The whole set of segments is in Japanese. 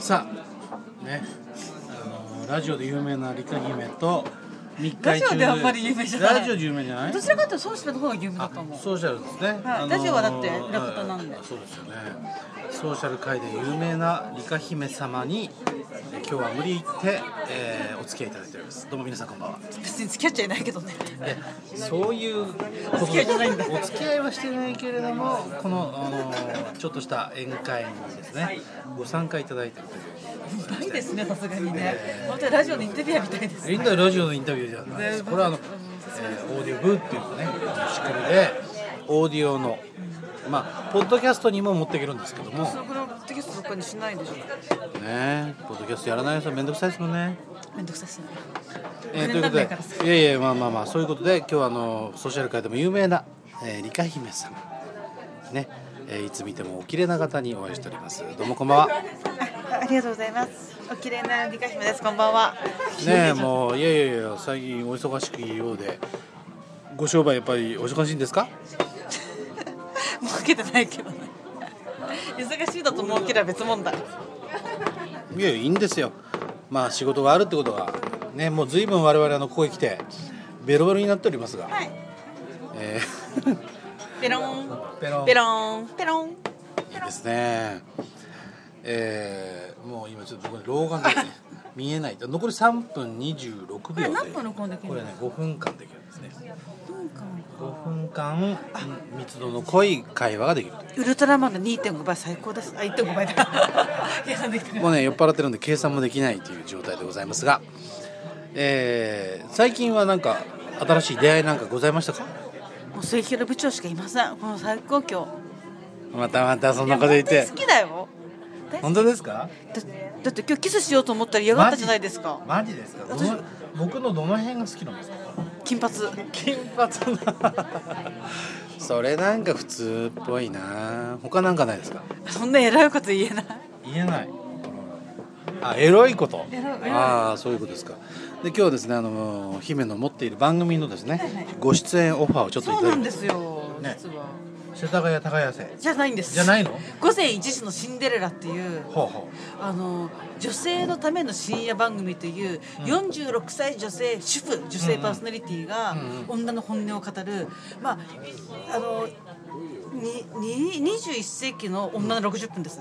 さあね、ラジオで有名なリカ姫と密会中ラジオであんまり有名じゃない。 ラジオで有名じゃない？ どちらかというとソーシャルの方が有名だと思う。 ソーシャルですね、 はい、ラジオはだって裏方なんで。 そうですよね。ソーシャル界で有名なリカ姫様に今日は無理言って、お付き合いいただいております。どうも皆さんこんばんは。 別に付き合っちゃいないけどね。 そういうお付き合いじゃないんだ。 お付き合いはしてないけれども、この、ちょっとした宴会にですねご参加いただいているというないですね、さすがにね。本当にラジオのインタビュアーみたいですね。 インタビューラジオのインタビューじゃないです。これはオーディオブーっていうのね仕組みでオーディオのポッドキャストにも持っていけるんですけども、 そこのポッドキャストとかにしないでしょ。 ね、ポッドキャストやらない人はめんどくさいですもんね。 めんどくさいですね。 ということで、そういうことで今日はソーシャル界でも有名な、リカ姫様ね、いつ見てもお綺麗な方にお会いしております。どうもこんばんは。 ありがとうございます。お綺麗なリカ姫です。こんばんは。 ねえ、もういや最近お忙しくいるようで、ご商売やっぱりお忙しいんですか？ 儲けてないけどね。忙しいだと儲ければ別問題。 いやいいんですよ。仕事があるってことはね、もう随分我々ここへ来てベロベロになっておりますが、 はい。ペロンペロンペロンペロン。 いいですね。もう今ちょっと僕老眼で、ね、見えない。残り3分26秒で何分録音できる？ これね5分間できるんですね。 5 分間密度の濃い会話ができる。 ウルトラマンの 2.5 倍最高です。1.5 倍だ。計算できてる。 もうね酔っ払ってるんで計算もできないという状態でございますが、最近はなんか新しい出会いなんかございましたか？ もう末広部長しかいません。この最高今日。 またそんなこと言って。 好きだよ。 本当ですか？ だって今日キスしようと思ったら嫌がったじゃないですか。 マジですか？僕のどの辺が好きなんですか？ 金髪それなんか普通っぽいな。他なんかないですか？ そんな偉いこと言えない。 言えない。エロいこと。 エロい。 そういうことですか。で今日はですね姫の持っている番組のですね、ご出演オファーをちょっといただいて。 そうなんですよ、 ね、 実は世田谷高瀬じゃないんです。 じゃないの？ 午前1時のシンデレラっていう女性のための深夜番組という、46歳女性主婦女性パーソナリティが女の本音を語る、21世紀の女の60分ですね。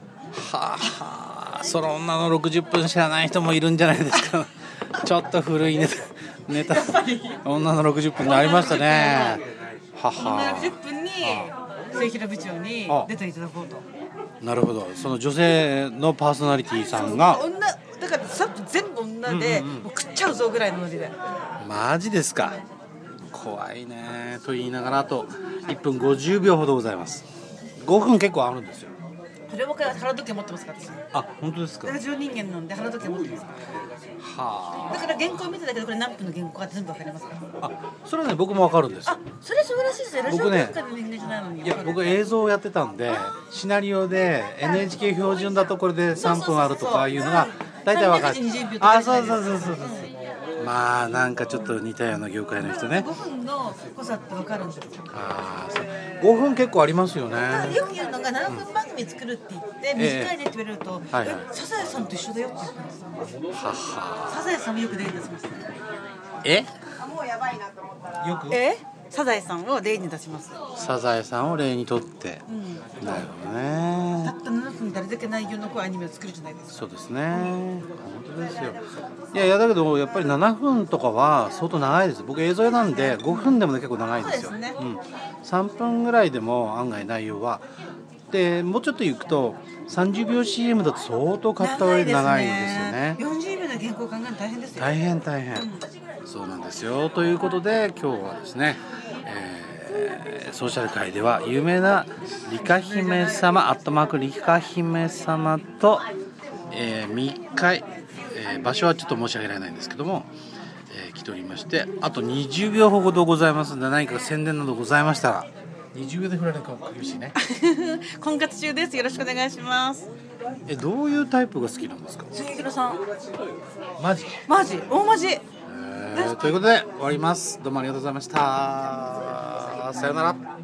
その女の60分知らない人もいるんじゃないですか。ちょっと古いネタ女の60分にありましたね。 女の60分に末広部長に出ていただこうと。 なるほど。その女性のパーソナリティさんがだから全部女で、もう食っちゃうぞぐらいのノリで。 マジですか？怖いねと言いながらあと1分50秒ほどございます。5分結構あるんですよ。 それもから腹時計持ってますから私。 本当ですか？ ラジオ人間なんで腹時計持ってますから。だから原稿見てたけどこれ何分の原稿かって全部わかりますから。 それはね僕もわかるんですよ。 それ素晴らしいですよ。ラジオ文化の人間じゃないのに。 いや僕映像をやってたんでシナリオで NHK 標準だとこれで3分あるとかいうのが大体わかる。そうなんかちょっと似たような業界の人ね。 5分の濃さってわかるんですよ。 5分結構ありますよね。 よく言うのが7分番組作るって言って短いねって言われると、サザエさんと一緒だよって言ってます。サザエさんもよく例に出しますね。もうやばいなと思ったらよくサザエさんを例に出します。サザエさんを例にとって、なるほどね。 たった7分誰だけ内容の濃いアニメを作るじゃないですか。 そうですね。本当ですよ。いやだけどやっぱり7分とかは相当長いです。僕映像なんで5分でも結構長いんですよ。3分ぐらいでも案外内容はでもうちょっと行くと30秒 CM だと相当カット割り長いんですよね。 40秒の原稿を考えるの大変ですよ。 大変、そうなんですよ。ということで今日はですね、ソーシャル界では有名なリカ姫様リカ姫様と、密会、場所はちょっと申し上げられないんですけども、来ておりまして、あと20秒ほどございますので何か宣伝などございましたら20秒で振られるか厳しいね。 婚活中です。よろしくお願いします。 どういうタイプが好きなんですか？ 杉広さん。 マジ大マジ。 ということで終わります。どうもありがとうございました。さよなら。